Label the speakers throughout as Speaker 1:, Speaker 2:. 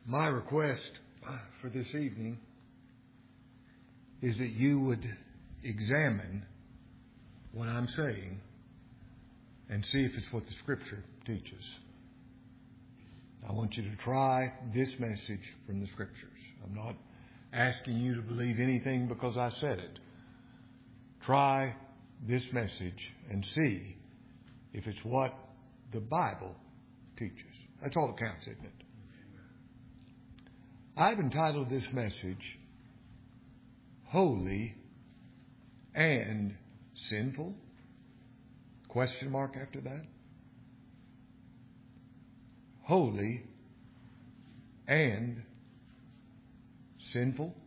Speaker 1: My request for this evening is that you would examine what I'm saying and see if it's what the Scripture teaches. I want you to try this message from the Scriptures. I'm not asking you to believe anything because I said it. Try this message and see if it's what the Bible teaches. That's all that counts, isn't it? I've entitled this message, Holy and Sinful? Question mark after that. Holy and sinful?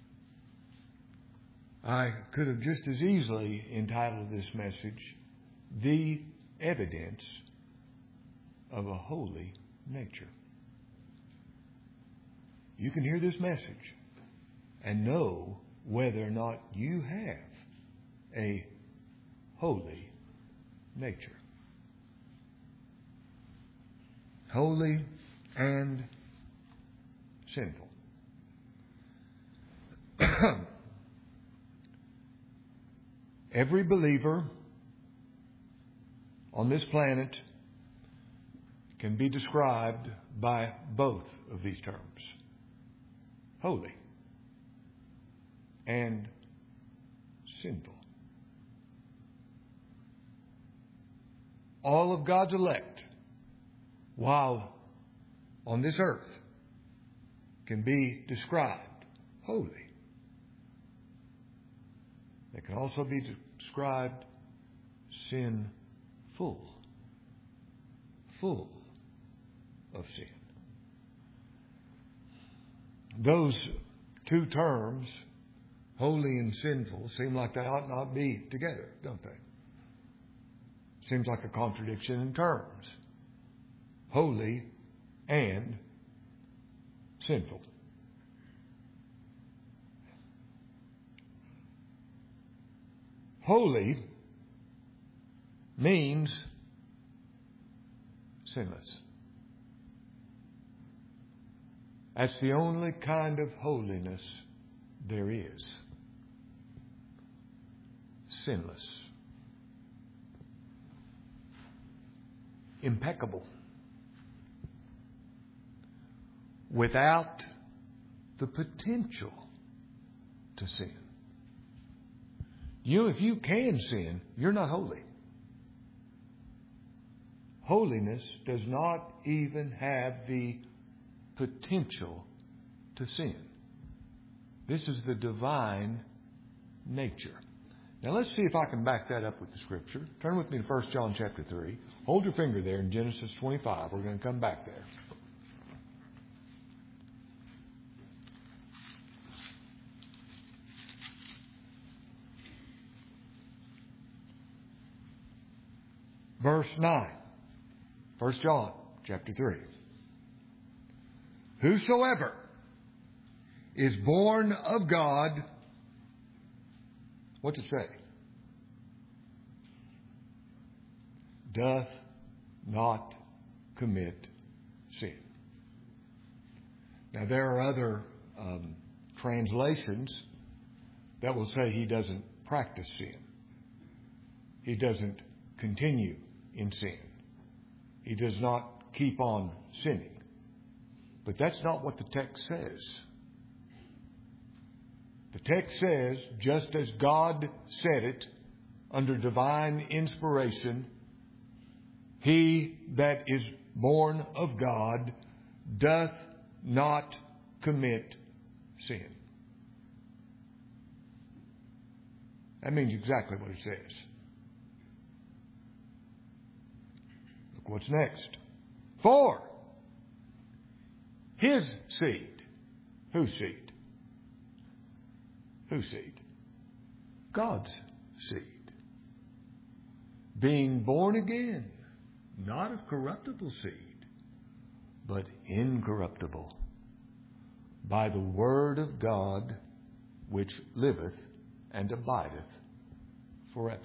Speaker 1: I could have just as easily entitled this message, The Evidence of a Holy Nature. You can hear this message and know whether or not you have a holy nature. Holy and sinful. Every believer on this planet can be described by both of these terms. Holy and sinful. All of God's elect, while on this earth, can be described holy. They can also be described sinful, full of sin. Those two terms, holy and sinful, seem like they ought not be together, don't they? Seems like a contradiction in terms. Holy and sinful. Holy means sinless. That's the only kind of holiness there is. Sinless. Impeccable. Without the potential to sin. If you can sin, you're not holy. Holiness does not even have the potential to sin. This is the divine nature. Now let's see if I can back that up with the Scripture. Turn with me to 1 John chapter 3. Hold your finger there in Genesis 25. We're going to come back there. Verse 9. 1 John chapter 3. Whosoever is born of God, what's it say? Doth not commit sin. Now there are other translations that will say he doesn't practice sin. He doesn't continue in sin. He does not keep on sinning. But that's not what the text says. The text says, just as God said it under divine inspiration, he that is born of God doth not commit sin. That means exactly what it says. Look what's next. For his seed. Whose seed? Whose seed? God's seed. Being born again, not of corruptible seed, but incorruptible, by the word of God, which liveth and abideth forever.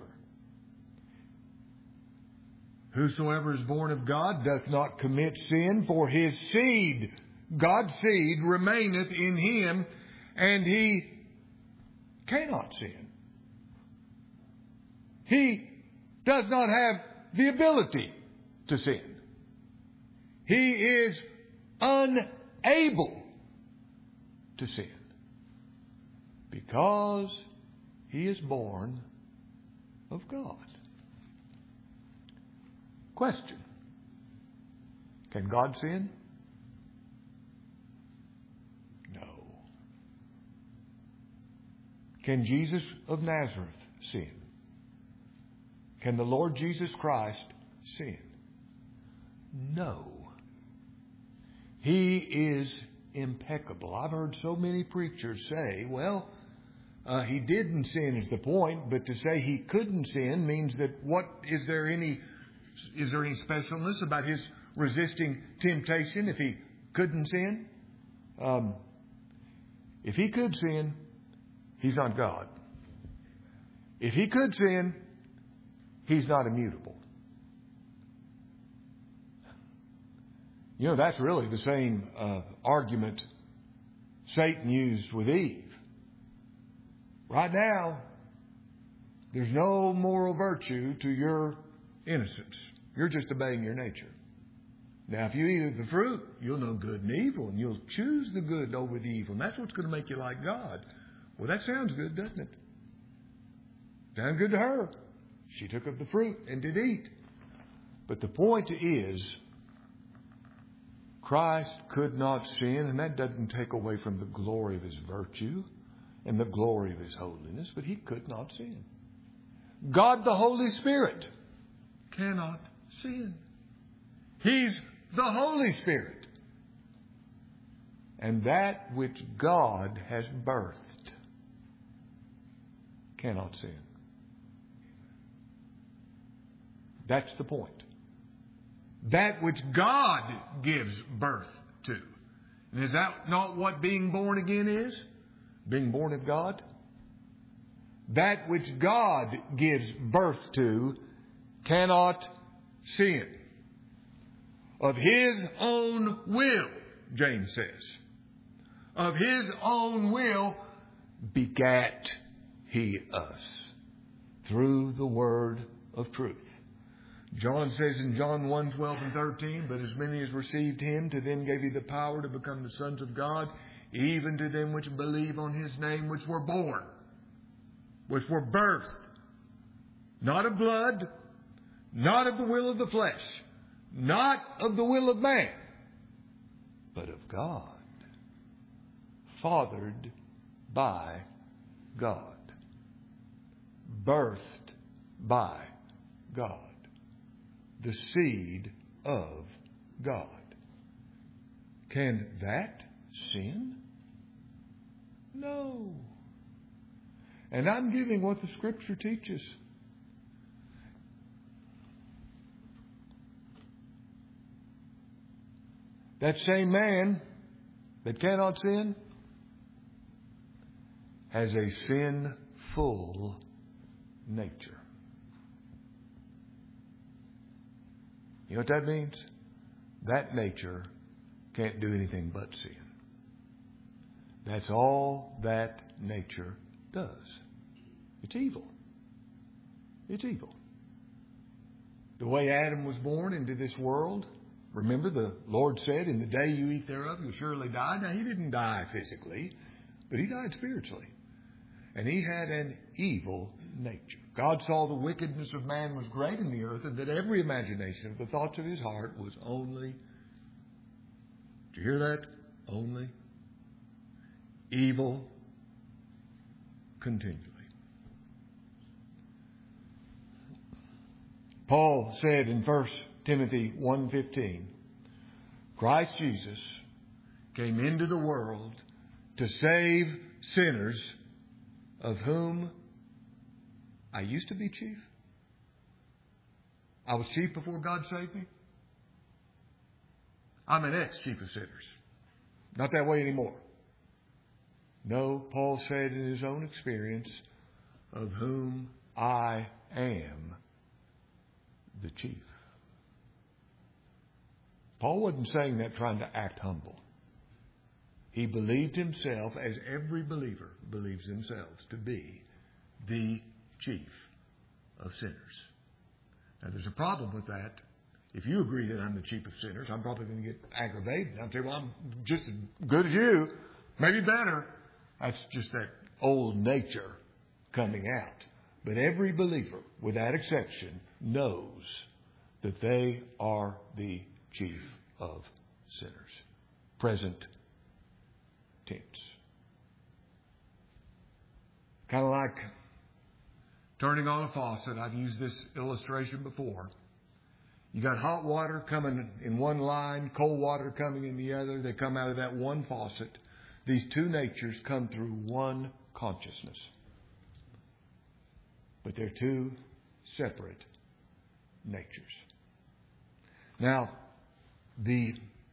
Speaker 1: Whosoever is born of God doth not commit sin, for his seed God's seed, remaineth in him, and he cannot sin. He does not have the ability to sin. He is unable to sin because he is born of God. Question: can God sin? No. Can Jesus of Nazareth sin? Can the Lord Jesus Christ sin? No. He is impeccable. I've heard so many preachers say, well, he didn't sin is the point, but to say he couldn't sin means that is there any specialness about his resisting temptation if he couldn't sin? If he could sin, he's not God. If he could sin, he's not immutable. You know, that's really the same argument Satan used with Eve. Right now, there's no moral virtue to your innocence. You're just obeying your nature. Now, if you eat of the fruit, you'll know good and evil, and you'll choose the good over the evil. And that's what's going to make you like God. Well, that sounds good, doesn't it? Sounds good to her. She took of the fruit and did eat. But the point is, Christ could not sin, and that doesn't take away from the glory of his virtue and the glory of his holiness, but he could not sin. God the Holy Spirit cannot sin. He's the Holy Spirit. And that which God has birthed cannot sin. That's the point. That which God gives birth to. And is that not what being born again is? Being born of God? That which God gives birth to cannot sin. Of his own will, James says. Of his own will begat he us through the word of truth. John says in John 1:12 and 13, but as many as received him, to them gave he the power to become the sons of God, even to them which believe on his name, which were born, which were birthed, not of blood, not of the will of the flesh, not of the will of man, but of God, fathered by God, birthed by God, the seed of God. Can that sin? No. And I'm giving what the Scripture teaches. That same man that cannot sin has a sinful nature. You know what that means? That nature can't do anything but sin. That's all that nature does. It's evil. It's evil. The way Adam was born into this world, remember the Lord said, in the day you eat thereof, you'll surely die. Now, he didn't die physically, but he died spiritually. And he had an evil nature. God saw the wickedness of man was great in the earth, and that every imagination of the thoughts of his heart was only, did you hear that? Only evil continually. Paul said in 1 Timothy 1:15, Christ Jesus came into the world to save sinners, of whom I used to be chief. I was chief before God saved me. I'm an ex-chief of sinners. Not that way anymore. No, Paul said in his own experience, of whom I am the chief. Paul wasn't saying that trying to act humble. He believed himself, as every believer believes themselves, to be the chief of sinners. Now, there's a problem with that. If you agree that I'm the chief of sinners, I'm probably going to get aggravated. I'll say, well, I'm just as good as you, maybe better. That's just that old nature coming out. But every believer, without exception, knows that they are the chief of sinners. Present tense. Kind of like turning on a faucet. I've used this illustration before. You got hot water coming in one line, cold water coming in the other. They come out of that one faucet. These two natures come through one consciousness. But they're two separate natures. Now, the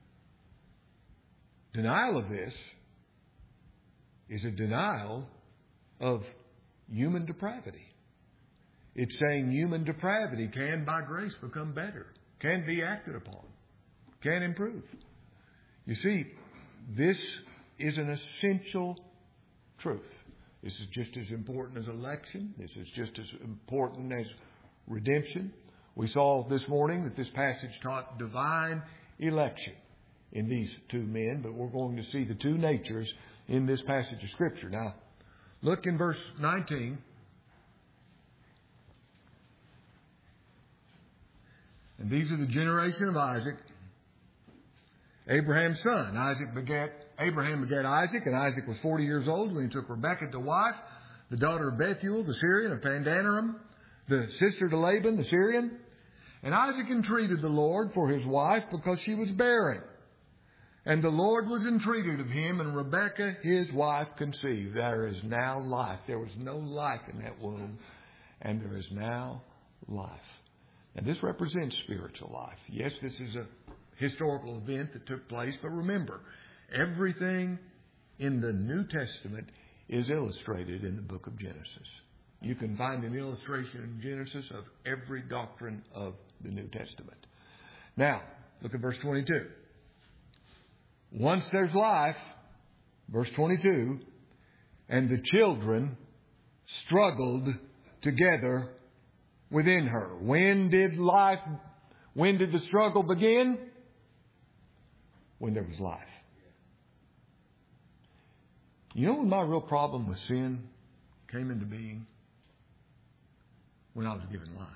Speaker 1: denial of this is a denial of human depravity. It's saying human depravity can, by grace, become better, can be acted upon, can improve. You see, this is an essential truth. This is just as important as election. This is just as important as redemption. We saw this morning that this passage taught divine election in these two men, but we're going to see the two natures in this passage of Scripture. Now, look in verse 19. And these are the generation of Isaac, Abraham's son. Abraham begat Isaac, and Isaac was 40 years old when he took Rebekah to wife, the daughter of Bethuel, the Syrian, of Pandanaram, the sister to Laban, the Syrian. And Isaac entreated the Lord for his wife because she was barren. And the Lord was entreated of him, and Rebekah, his wife, conceived. There is now life. There was no life in that womb, and there is now life. And this represents spiritual life. Yes, this is a historical event that took place, but remember, everything in the New Testament is illustrated in the book of Genesis. You can find an illustration in Genesis of every doctrine of the New Testament. Now, look at verse 22. Once there's life, verse 22, and the children struggled together within her. When did the struggle begin? When there was life. You know when my real problem with sin came into being? When I was given life.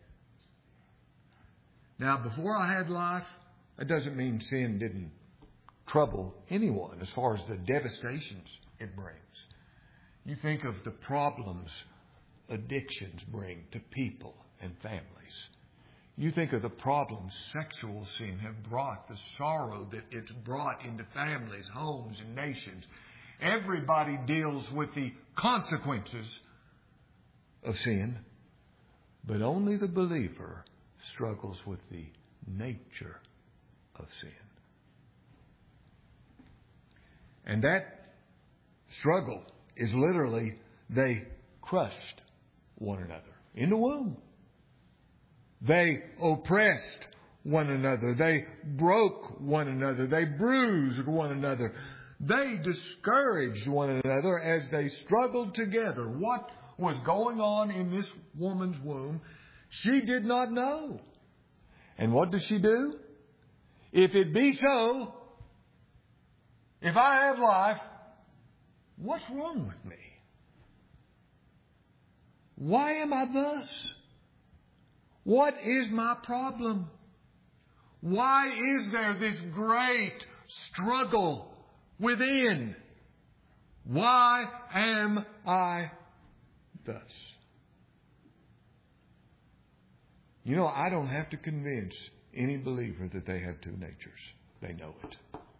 Speaker 1: Now, before I had life, that doesn't mean sin didn't trouble anyone as far as the devastations it brings. You think of the problems addictions bring to people and families. You think of the problems sexual sin have brought, the sorrow that it's brought into families, homes, and nations. Everybody deals with the consequences of sin, but only the believer struggles with the nature of sin. And that struggle is literally, they crushed one another in the womb. They oppressed one another. They broke one another. They bruised one another. They discouraged one another as they struggled together. What was going on in this woman's womb, she did not know. And what does she do? If it be so, if I have life, what's wrong with me? Why am I thus? What is my problem? Why is there this great struggle within? Why am I thus? You know, I don't have to convince any believer that they have two natures. They know it.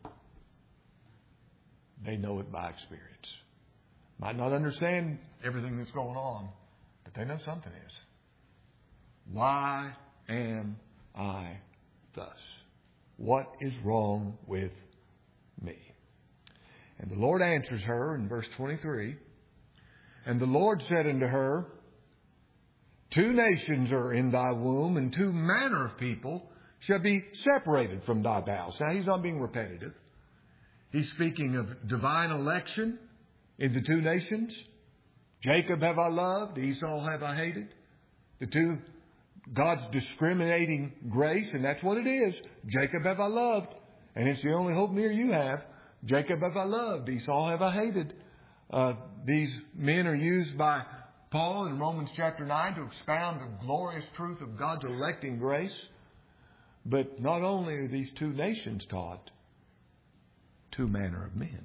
Speaker 1: They know it by experience. Might not understand everything that's going on, but they know something is. Why am I thus? What is wrong with me? And the Lord answers her in verse 23. And the Lord said unto her, two nations are in thy womb, and two manner of people shall be separated from thy bowels. Now, he's not being repetitive. He's speaking of divine election in the two nations. Jacob have I loved, Esau have I hated. The two, God's discriminating grace, and that's what it is. Jacob have I loved, and it's the only hope near you have. Jacob have I loved, Esau have I hated. These men are used by Paul in Romans chapter 9 to expound the glorious truth of God's electing grace. But not only are these two nations taught, two manner of men.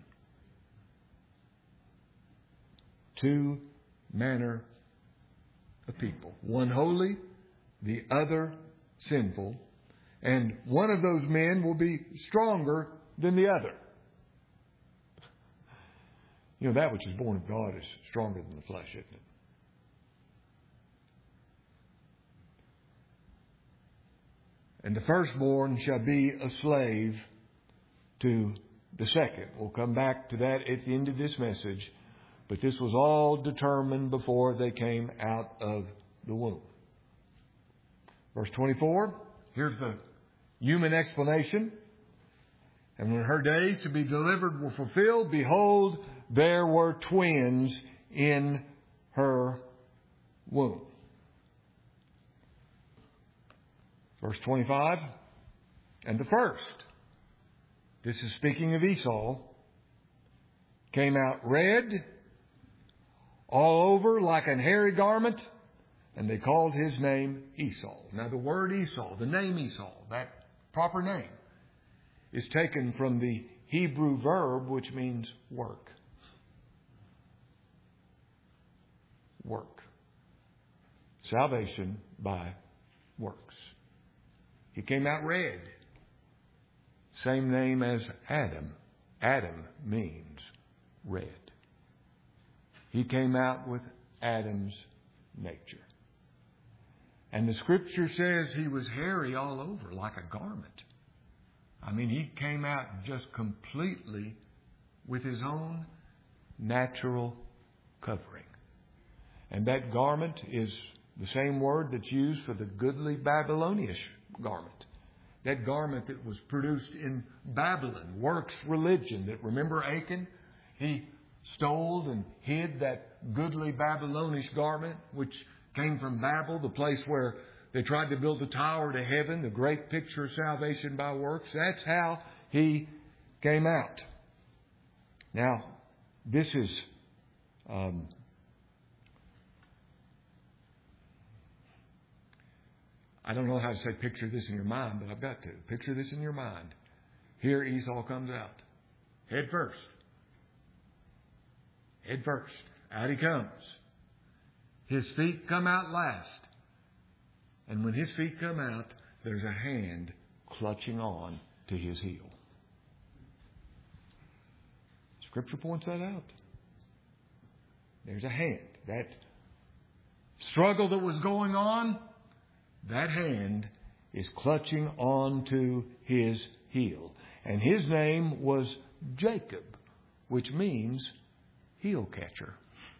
Speaker 1: Two manner of people. One holy, the other sinful. And one of those men will be stronger than the other. You know, that which is born of God is stronger than the flesh, isn't it? And the firstborn shall be a slave to the second. We'll come back to that at the end of this message. But this was all determined before they came out of the womb. Verse 24, here's the human explanation. And when her days to be delivered were fulfilled, behold, there were twins in her womb. Verse 25, and the first, this is speaking of Esau, came out red all over like an hairy garment, and they called his name Esau. Now the word Esau, the name Esau, that proper name, is taken from the Hebrew verb which means work. Work. Salvation by works. He came out red. Same name as Adam. Adam means red. He came out with Adam's nature. And the Scripture says he was hairy all over like a garment. I mean, he came out just completely with his own natural covering. And that garment is the same word that's used for the goodly Babylonish garment. That garment that was produced in Babylon, works religion. That, remember Achan? He stole and hid that goodly Babylonish garment, which came from Babel, the place where they tried to build the tower to heaven, the great picture of salvation by works. That's how he came out. Now, this is I don't know how to say picture this in your mind, but I've got to. Picture this in your mind. Here Esau comes out. Head first. Head first. Out he comes. His feet come out last. And when his feet come out, there's a hand clutching on to his heel. Scripture points that out. There's a hand. That struggle that was going on, that hand is clutching on to his heel. And his name was Jacob, which means heel catcher.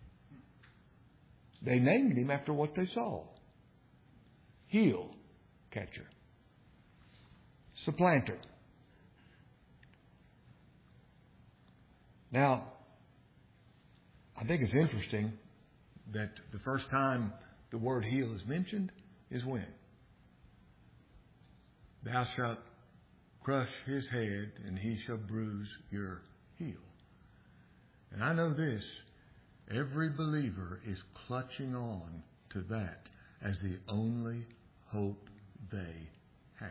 Speaker 1: They named him after what they saw. Heel catcher. Supplanter. Now, I think it's interesting that the first time the word heel is mentioned is when? Thou shalt crush his head, and he shall bruise your heel. And I know this, every believer is clutching on to that as the only hope they have.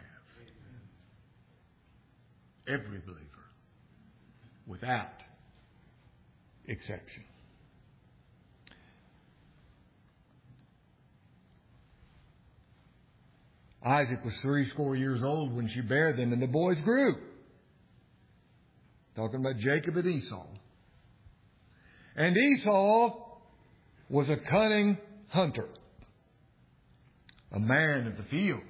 Speaker 1: Every believer, without exception. Isaac was 80 years old when she bare them, and the boys grew. Talking about Jacob and Esau. And Esau was a cunning hunter, a man of the fields.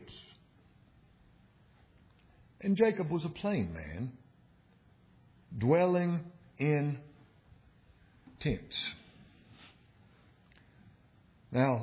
Speaker 1: And Jacob was a plain man, dwelling in tents. Now,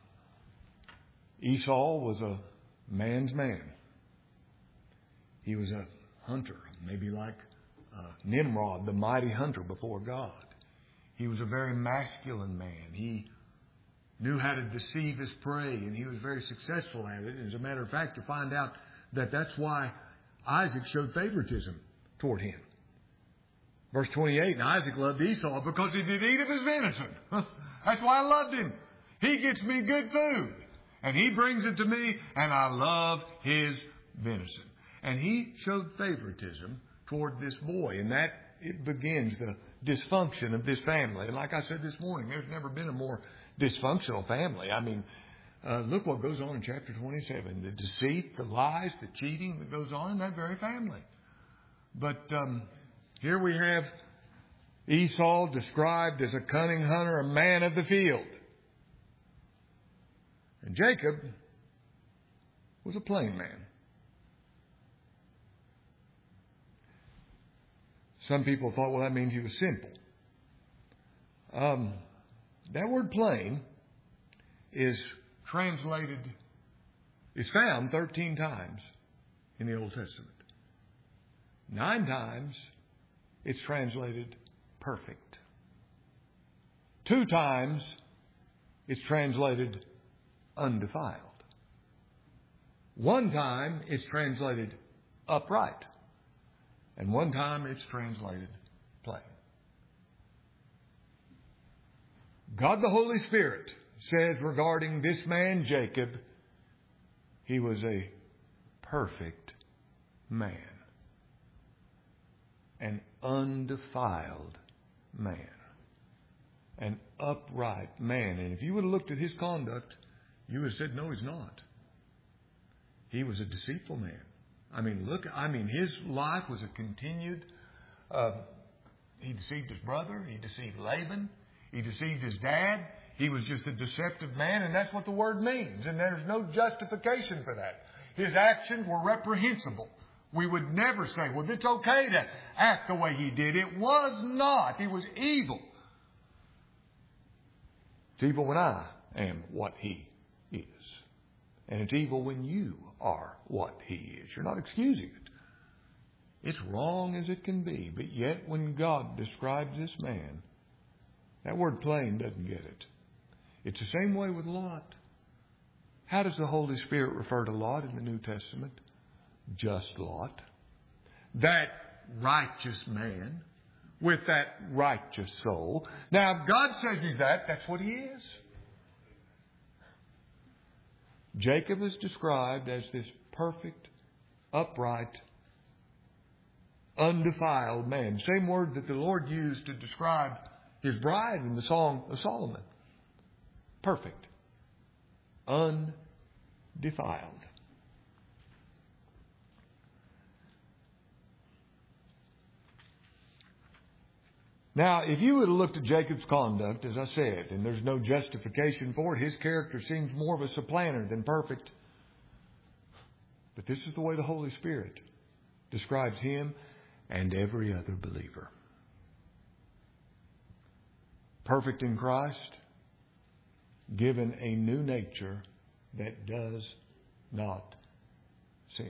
Speaker 1: Esau was a man's man. He was a hunter, maybe like Nimrod, the mighty hunter before God. He was a very masculine man. He knew how to deceive his prey, and he was very successful at it. And as a matter of fact, you find out that that's why Isaac showed favoritism toward him. Verse 28, and Isaac loved Esau because he did eat of his venison. That's why I loved him. He gets me good food, and he brings it to me, and I love his venison. And he showed favoritism toward this boy, and that it begins the dysfunction of this family. And like I said this morning, there's never been a more dysfunctional family. I mean, look what goes on in chapter 27. The deceit, the lies, the cheating that goes on in that very family. But here we have Esau described as a cunning hunter, a man of the field. And Jacob was a plain man. Some people thought, well, that means he was simple. That word plain is found 13 times in the Old Testament. 9 times it's translated perfect. 2 times it's translated undefiled. 1 time it's translated upright. And 1 time it's translated plain. God the Holy Spirit says regarding this man Jacob, he was a perfect man. An undefiled man. An upright man. And if you would have looked at his conduct, you would have said, no, he's not. He was a deceitful man. His life was a continued, he deceived his brother, he deceived Laban, he deceived his dad. He was just a deceptive man, and that's what the word means. And there's no justification for that. His actions were reprehensible. We would never say, well, it's okay to act the way he did. It was not. It was evil. It's evil when I am what he is. And it's evil when you are what he is. You're not excusing it. It's wrong as it can be. But yet when God describes this man, that word plain doesn't get it. It's the same way with Lot. How does the Holy Spirit refer to Lot in the New Testament? Just Lot. That righteous man with that righteous soul. Now, if God says he's that's what he is. Jacob is described as this perfect, upright, undefiled man. Same word that the Lord used to describe his bride in the Song of Solomon. Perfect. Undefiled. Now, if you would have looked at Jacob's conduct, as I said, and there's no justification for it, his character seems more of a supplanter than perfect. But this is the way the Holy Spirit describes him and every other believer. Perfect in Christ, given a new nature that does not sin.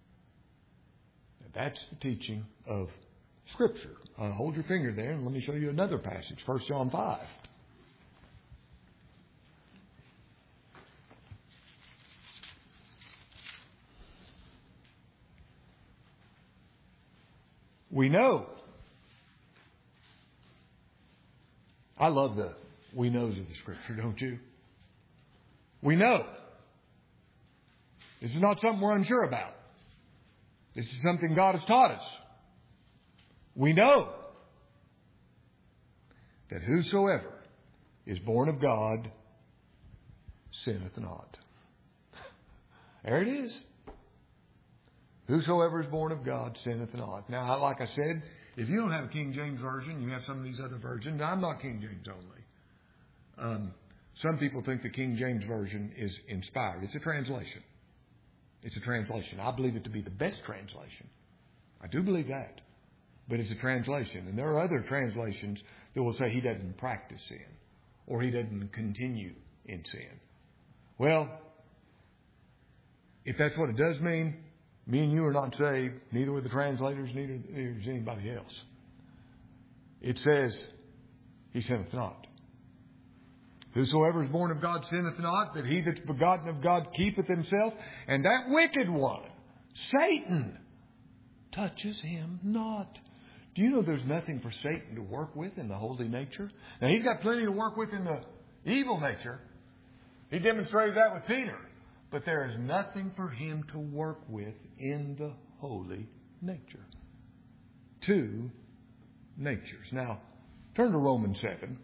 Speaker 1: That's the teaching of Scripture. Hold your finger there and let me show you another passage. 1 John 5. We know. I love the we knows of the Scripture, don't you? We know. This is not something we're unsure about. This is something God has taught us. We know that whosoever is born of God sinneth not. There it is. Whosoever is born of God sinneth not. Now, like I said, if you don't have a King James Version, you have some of these other versions. I'm not King James only. Some people think the King James Version is inspired. It's a translation. It's a translation. I believe it to be the best translation. I do believe that. But it's a translation. And there are other translations that will say he doesn't practice sin or he doesn't continue in sin. Well, if that's what it does mean, Me and you are not saved, neither were the translators, neither is anybody else. It says, He sinneth not. Whosoever is born of God sinneth not, but he that's begotten of God keepeth himself. And that wicked one, Satan, touches him not. Do you know there's nothing for Satan to work with in the holy nature? Now, he's got plenty to work with in the evil nature. He demonstrated that with Peter. But there is nothing for him to work with in the holy nature. Two natures. Now, turn to Romans 7.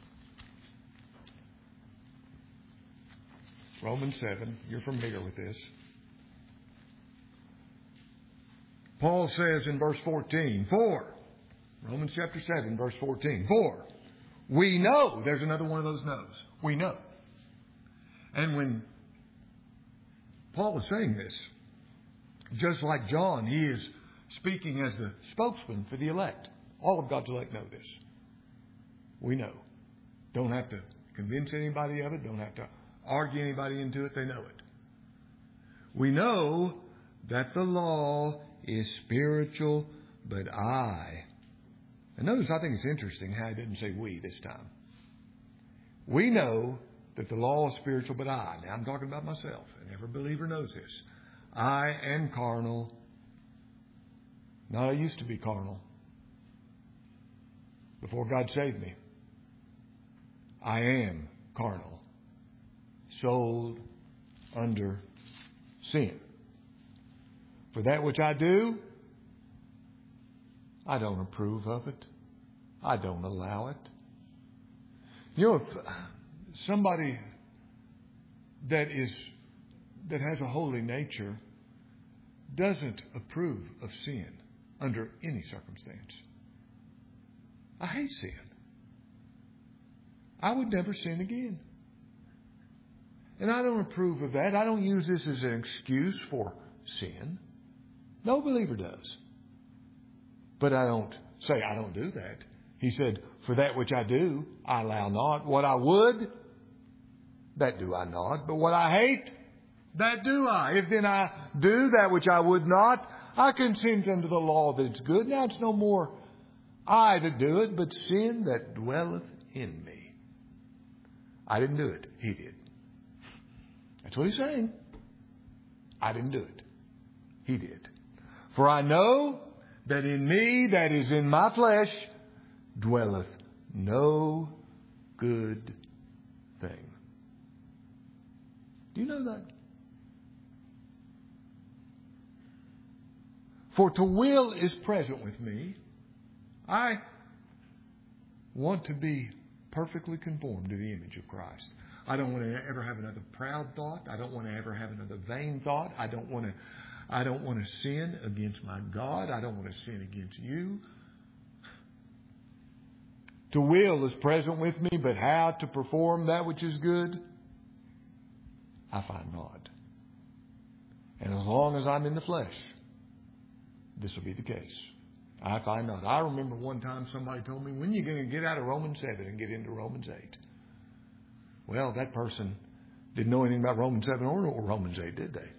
Speaker 1: Romans 7. You're familiar with this. Paul says in verse 14, Romans chapter 7, verse 14, we know, there's another one of those knows. We know. And when Paul is saying this, just like John, he is speaking as the spokesman for the elect. All of God's elect know this. We know. Don't have to convince anybody of it. Don't have to argue anybody into it. They know it. We know that the law is spiritual, but I. And notice, I think it's interesting how he didn't say we this time. We know that the law is spiritual, but I. Now I'm talking about myself, and every believer knows this. I am carnal. Now I used to be carnal before God saved me. I am carnal, sold under sin. For that which I do, I don't approve of it. I don't allow it. You know, if somebody that has a holy nature doesn't approve of sin under any circumstance, I hate sin. I would never sin again. And I don't approve of that. I don't use this as an excuse for sin. No believer does. But I don't say I don't do that. He said, for that which I do, I allow not. What I would, that do I not. But what I hate, that do I. If then I do that which I would not, I consent unto the law that it's good. Now it's no more I that do it, but sin that dwelleth in me. I didn't do it. He did. That's what he's saying. I didn't do it. He did. For I know that in me, that is in my flesh, dwelleth no good thing. Do you know that? For to will is present with me. I want to be perfectly conformed to the image of Christ. I don't want to ever have another proud thought. I don't want to ever have another vain thought. I don't want to sin against my God. I don't want to sin against you. To will is present with me, but how to perform that which is good, I find not. And as long as I'm in the flesh, this will be the case. I find not. I remember one time somebody told me, when are you going to get out of Romans 7 and get into Romans 8? Well, that person didn't know anything about Romans 7 or Romans 8, did they?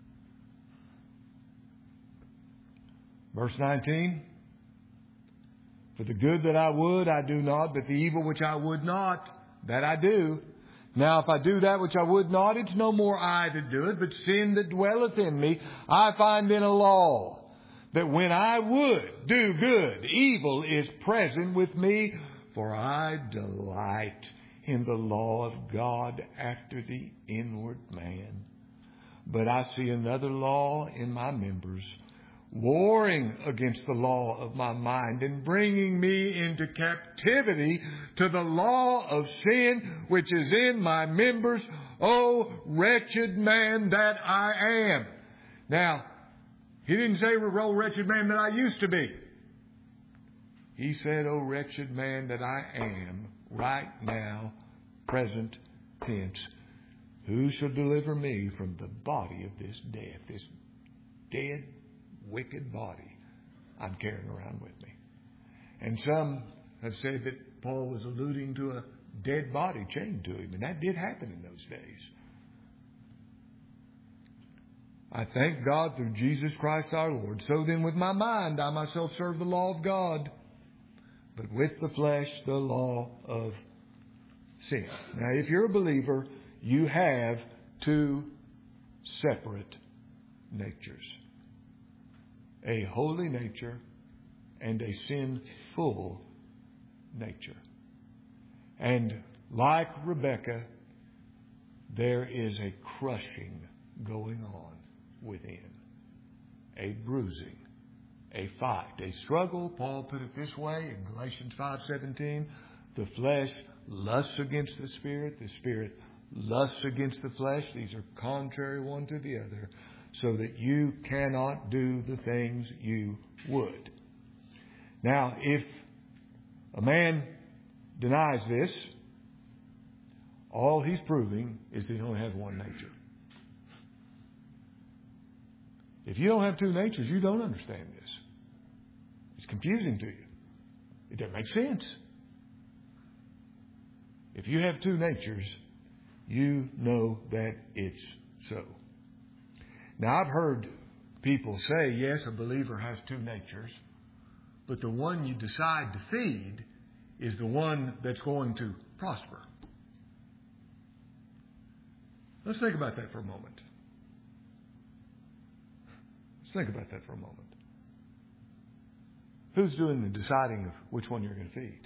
Speaker 1: Verse 19. For the good that I would, I do not, but the evil which I would not, that I do. Now, if I do that which I would not, it's no more I that do it, but sin that dwelleth in me. I find in a law that when I would do good, evil is present with me, for I delight in the law of God after the inward man. But I see another law in my members, warring against the law of my mind and bringing me into captivity to the law of sin which is in my members. O wretched man that I am. Now, he didn't say, oh wretched man that I used to be. He said, oh wretched man that I am right now, present tense. Who shall deliver me from the body of this death, this dead, wicked body I'm carrying around with me? And some have said that Paul was alluding to a dead body chained to him, and that did happen in those days. I thank God through Jesus Christ our Lord. So then with my mind I myself serve the law of God, but with the flesh the law of sin. Now if you're a believer, you have two separate natures. A holy nature and a sinful nature. And like Rebekah, there is a crushing going on within. A bruising, a fight, a struggle. Paul put it this way in Galatians 5:17. The flesh lusts against the Spirit lusts against the flesh. These are contrary one to the other, so that you cannot do the things you would. Now, if a man denies this, all he's proving is that he only has one nature. If you don't have two natures, you don't understand this. It's confusing to you. It doesn't make sense. If you have two natures, you know that it's so. Now, I've heard people say, yes, a believer has two natures, but the one you decide to feed is the one that's going to prosper. Let's think about that for a moment. Let's think about that for a moment. Who's doing the deciding of which one you're going to feed?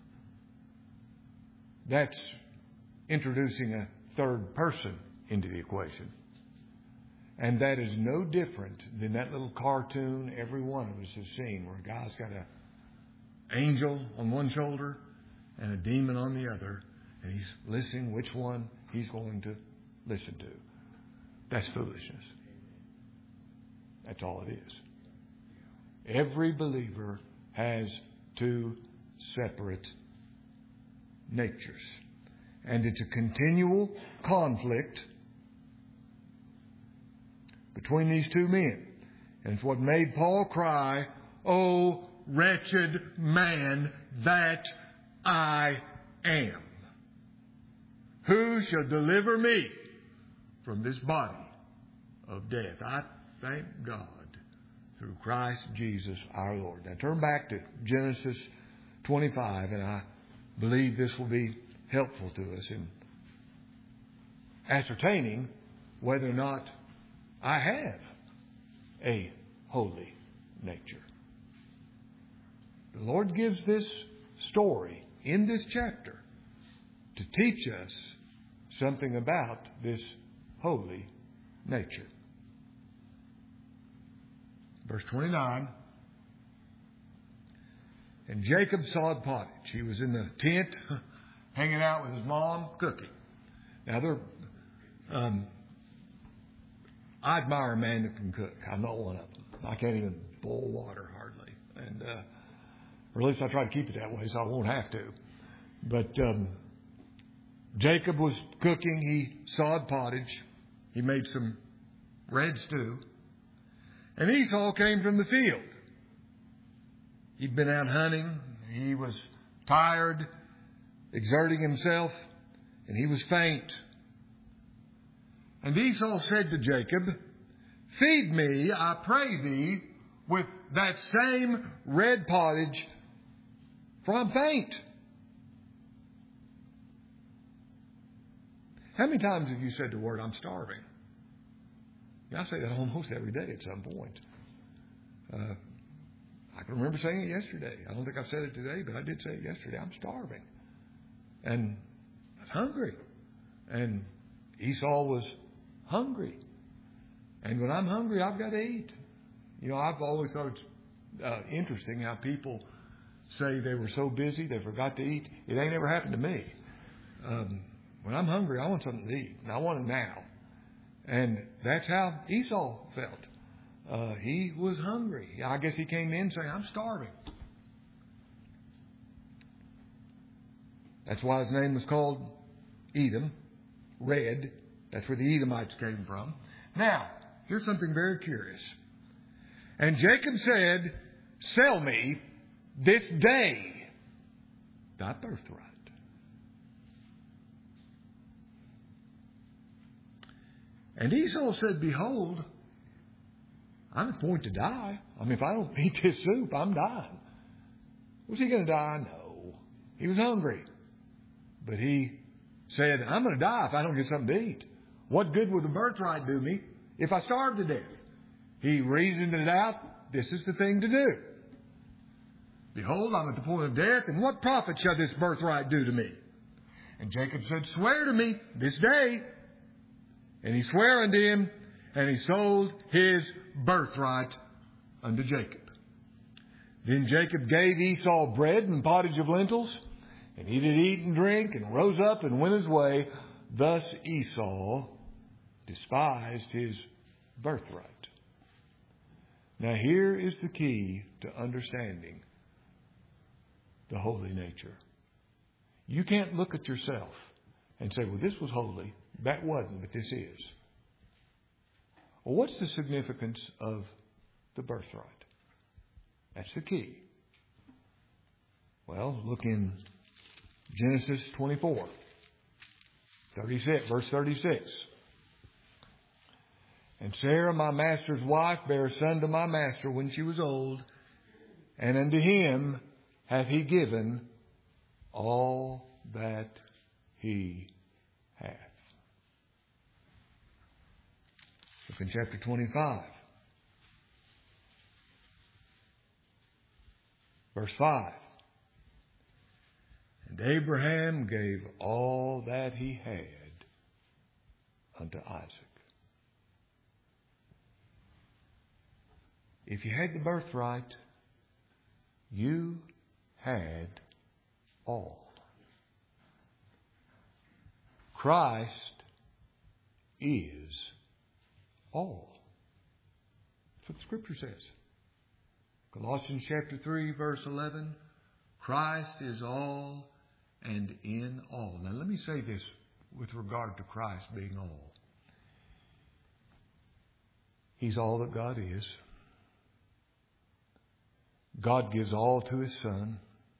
Speaker 1: That's introducing a third person into the equation. And that is no different than that little cartoon every one of us has seen where a guy's got an angel on one shoulder and a demon on the other, and he's listening which one he's going to listen to. That's foolishness. That's all it is. Every believer has two separate natures. And it's a continual conflict between these two men. And it's what made Paul cry, "O wretched man that I am. Who shall deliver me from this body of death?" I thank God through Christ Jesus our Lord. Now turn back to Genesis 25, and I believe this will be helpful to us in ascertaining whether or not I have a holy nature. The Lord gives this story in this chapter to teach us something about this holy nature. Verse 29. And Jacob sawed pottage. He was in the tent hanging out with his mom cooking. Now, I admire a man that can cook. I'm not one of them. I can't even boil water hardly. And or at least I try to keep it that way so I won't have to. But Jacob was cooking. He sawed pottage. He made some red stew. And Esau came from the field. He'd been out hunting. He was tired, exerting himself, and he was faint. And Esau said to Jacob, "Feed me, I pray thee, with that same red pottage, for I'm faint." How many times have you said the word, "I'm starving"? I say that almost every day at some point. I can remember saying it yesterday. I don't think I've said it today, but I did say it yesterday. I'm starving. And I was hungry. And Esau was hungry. And when I'm hungry, I've got to eat. You know, I've always thought it's interesting how people say they were so busy they forgot to eat. It ain't ever happened to me. When I'm hungry, I want something to eat. And I want it now. And that's how Esau felt. He was hungry. I guess he came in saying, "I'm starving." That's why his name was called Edom, red. That's where the Edomites came from. Now, here's something very curious. And Jacob said, "Sell me this day thy birthright." And Esau said, "Behold, I'm at the point to die. I mean, if I don't eat this soup, I'm dying. Was he going to die? No. He was hungry. But he said, I'm going to die if I don't get something to eat. What good will the birthright do me if I starve to death? He reasoned it out. This is the thing to do. Behold, I'm at the point of death, and what profit shall this birthright do to me? And Jacob said, swear to me this day. And he sware unto him, and he sold his birthright unto Jacob. Then Jacob gave Esau bread and pottage of lentils, and he did eat and drink, and rose up and went his way. Thus Esau despised his birthright. Now here is the key to understanding the holy nature. You can't look at yourself and say, well, this was holy. That wasn't, but this is. Well, what's the significance of the birthright? That's the key. Well, look in Genesis 24, 36, verse 36. And Sarah, my master's wife, bare a son to my master when she was old, and unto him hath he given all that he hath. Look in chapter 25, verse 5. And Abraham gave all that he had unto Isaac. If you had the birthright, you had all. Christ is all. That's what the Scripture says. Colossians chapter 3, verse 11. Christ is all and in all. Now let me say this with regard to Christ being all. He's all that God is. God gives all to His Son.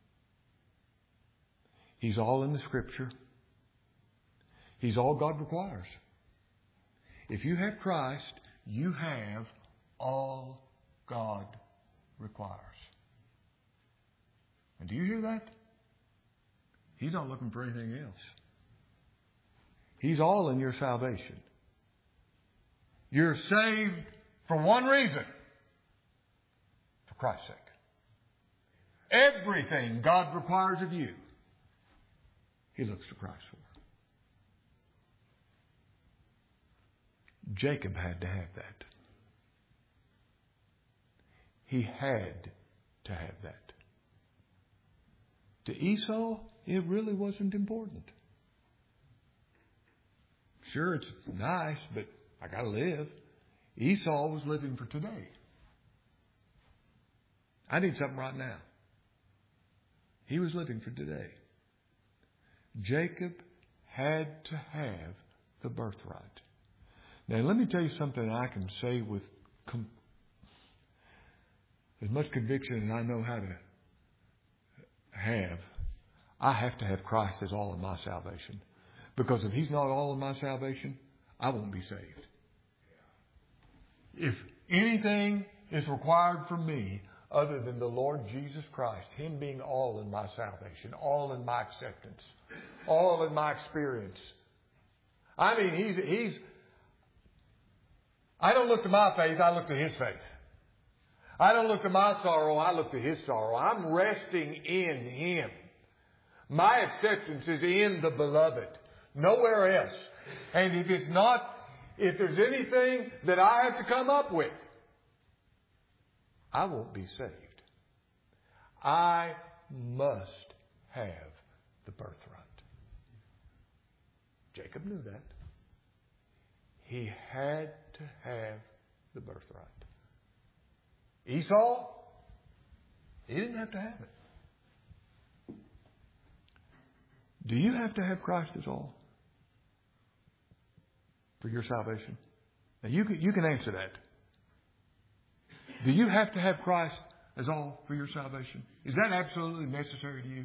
Speaker 1: He's all in the Scripture. He's all God requires. If you have Christ, you have all God requires. And do you hear that? He's not looking for anything else. He's all in your salvation. You're saved for one reason. For Christ's sake. Everything God requires of you, He looks to Christ for. Jacob had to have that. He had to have that. To Esau, it really wasn't important. Sure, it's nice, but I got to live. Esau was living for today. I need something right now. He was living for today. Jacob had to have the birthright. Now, let me tell you something I can say with as much conviction as I know how to have. I have to have Christ as all in my salvation. Because if He's not all in my salvation, I won't be saved. If anything is required from me other than the Lord Jesus Christ, Him being all in my salvation, all in my acceptance, all in my experience. I mean, He's I don't look to my faith, I look to His faith. I don't look to my sorrow, I look to His sorrow. I'm resting in Him. My acceptance is in the Beloved, nowhere else. And if there's anything that I have to come up with, I won't be saved. I must have the birthright. Jacob knew that. He had to have the birthright. Esau, he didn't have to have it. Do you have to have Christ as all for your salvation? Now you can answer that. Do you have to have Christ as all for your salvation? Is that absolutely necessary to you?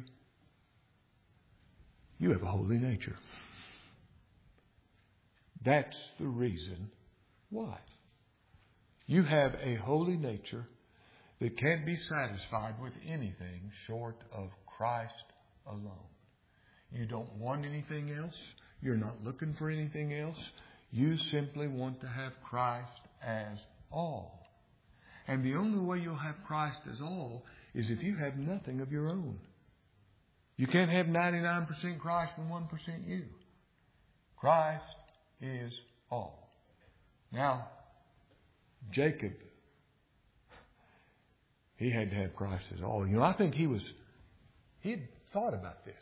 Speaker 1: You have a holy nature. That's the reason why. You have a holy nature that can't be satisfied with anything short of Christ alone. You don't want anything else. You're not looking for anything else. You simply want to have Christ as all. And the only way you'll have Christ as all is if you have nothing of your own. You can't have 99% Christ and 1% you. Christ is all. Now, Jacob, he had to have Christ as all. I think he had thought about this.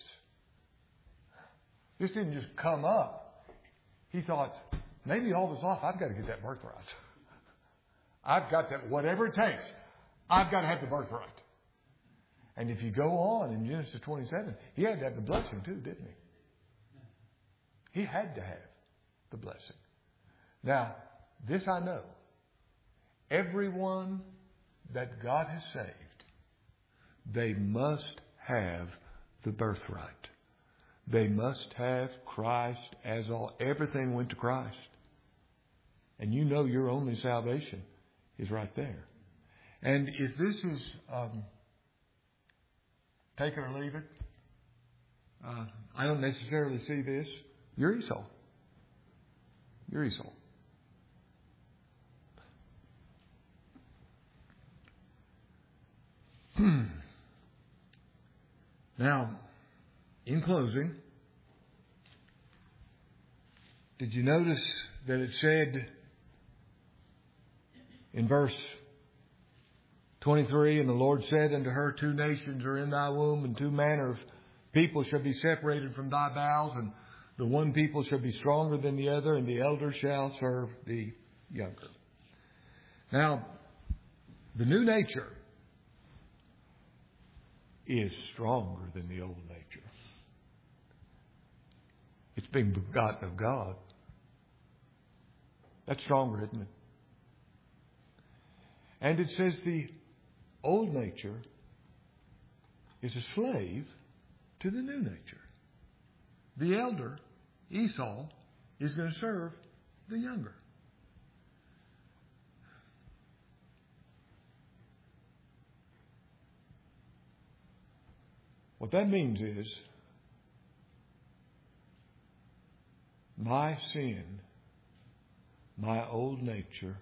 Speaker 1: This didn't just come up. He thought, maybe all this off, I've got to get that birthright. I've got that, whatever it takes, I've got to have the birthright. And if you go on in Genesis 27, he had to have the blessing too, didn't he? He had to have the blessing. Now, this I know. Everyone that God has saved, they must have the birthright. They must have Christ as all. Everything went to Christ. And you know your only salvation is right there. And if this is take it or leave it, I don't necessarily see this. You're Esau. You're Esau. Now, in closing, did you notice that it said in verse 23, and the Lord said unto her, 2 nations are in thy womb, and 2 manner of people shall be separated from thy bowels, and the one people shall be stronger than the other, and the elder shall serve the younger. Now, the new nature is stronger than the old nature. It's being begotten of God. That's stronger, isn't it? And it says the old nature is a slave to the new nature. The elder, Esau, is going to serve the younger. What that means is my sin, my old nature,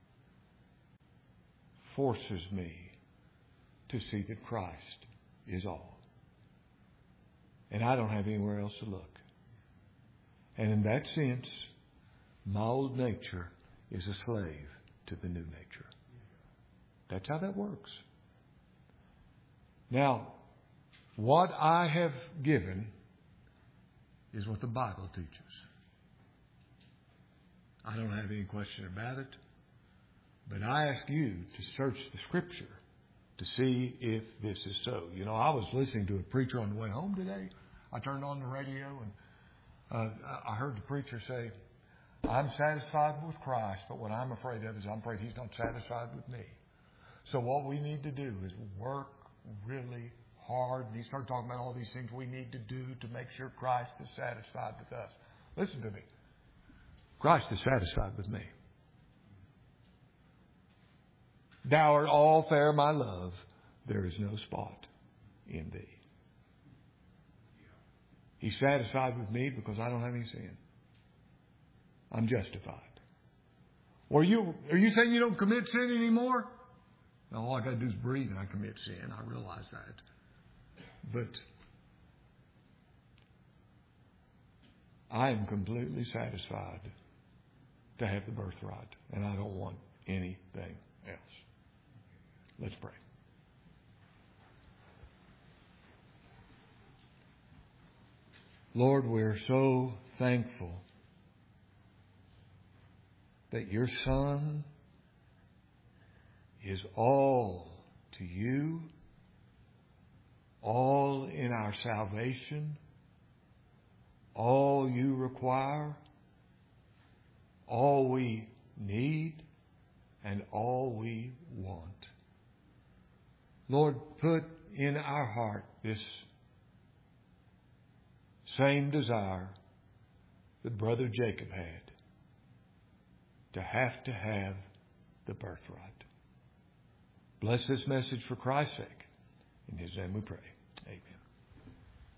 Speaker 1: forces me to see that Christ is all. And I don't have anywhere else to look. And in that sense, my old nature is a slave to the new nature. That's how that works. Now, what I have given is what the Bible teaches. I don't have any question about it. But I ask you to search the Scripture to see if this is so. I was listening to a preacher on the way home today. I turned on the radio and I heard the preacher say, I'm satisfied with Christ, but what I'm afraid of is I'm afraid He's not satisfied with me. So what we need to do is work really hard. And he started talking about all these things we need to do to make sure Christ is satisfied with us. Listen to me. Christ is satisfied with me. Thou art all fair, my love. There is no spot in thee. He's satisfied with me because I don't have any sin. I'm justified. Are you saying you don't commit sin anymore? No, all I got to do is breathe and I commit sin. I realize that. But I am completely satisfied to have the birthright. And I don't want anything else. Let's pray. Lord, we're so thankful that your Son is all to you, all in our salvation, all you require, all we need, and all we want. Lord, put in our heart this same desire that Brother Jacob had, to have the birthright. Bless this message for Christ's sake. In His name we pray. Amen.